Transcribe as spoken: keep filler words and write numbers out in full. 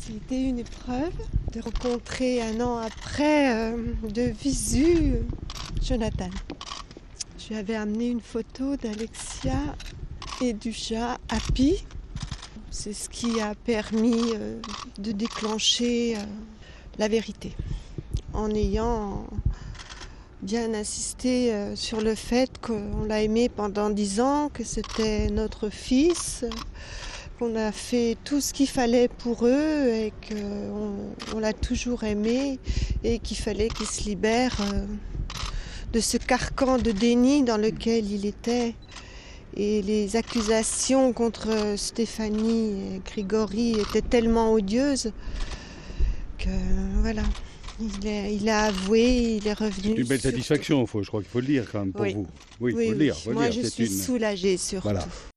C'était une épreuve de rencontrer un an après, euh, de visu, Jonathan. Je lui avais amené une photo d'Alexia et du chat Happy. C'est ce qui a permis euh, de déclencher euh, la vérité. En ayant bien insisté euh, sur le fait qu'on l'a aimé pendant dix ans, que c'était notre fils, qu'on a fait tout ce qu'il fallait pour eux et qu'on on l'a toujours aimé et qu'il fallait qu'il se libère euh, de ce carcan de déni dans lequel il était. Et les accusations contre Stéphanie et Grégory étaient tellement odieuses que voilà, il, est, il a avoué, il est revenu. C'est une belle surtout. satisfaction, faut, je crois qu'il faut le dire quand même pour Oui. vous. Oui, il Oui, faut oui. le dire. Faut Moi, le dire. je C'est suis une... soulagée surtout. Voilà.